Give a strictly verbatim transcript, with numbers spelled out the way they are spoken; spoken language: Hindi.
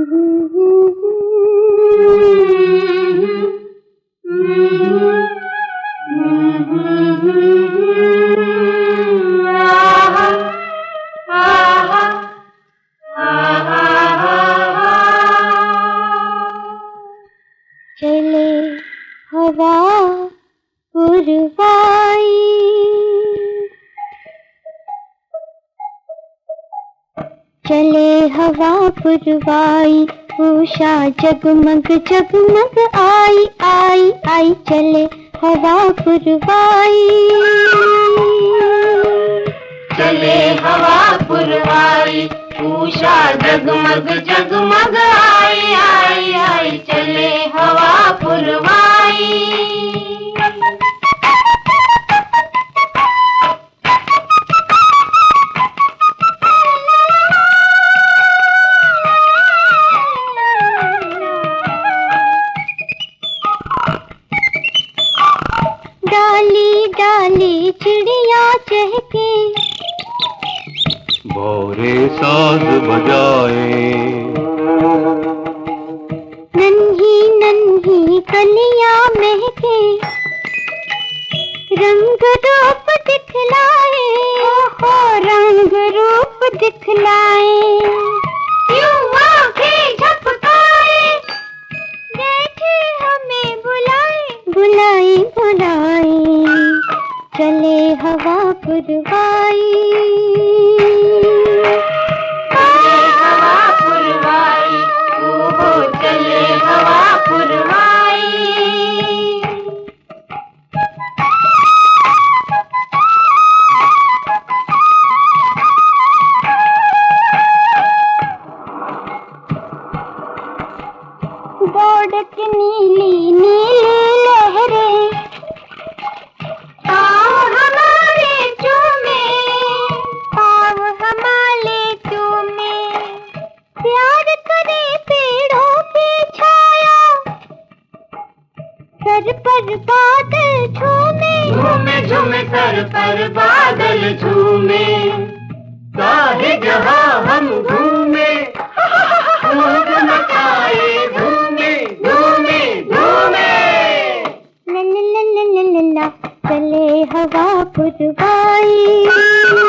चले हवा पुरवाई, चले हवा पुरवाई, उषा जगमग जगमग आई आई आई, चले हवा पुरवाई, चले हवा पुरवाई, उषा जगमग जगमग आई आई आई, चले हवा पुरवाई। डाली डाली चिड़िया चहके, भौरे साज बजाए, नन्ही नन्ही कलियां महके, रंग रूप दिखलाए, ओहो रंग रूप दिखलाए, यूं आंखें झपकाए, जैसे हमें बुलाए बुलाए बुलाए, चले हवा पुरवाई, चले हवा पुरवाई, ओहो चले हवा पुरवाई। दौड़ के नीली नीली लहरें, पाँव हमारे चूमे, पाँव हमारे चूमे, प्यार करे पेड़ों की छाया, सर पर बादल झूमे, झूमे झूमे सर पर बादल झूमे, सारे जहां हम घूमे, खूब मचाए धूमे धूमे धूमे। ला ला ला ला ला ला, चले हवा पुरवाई।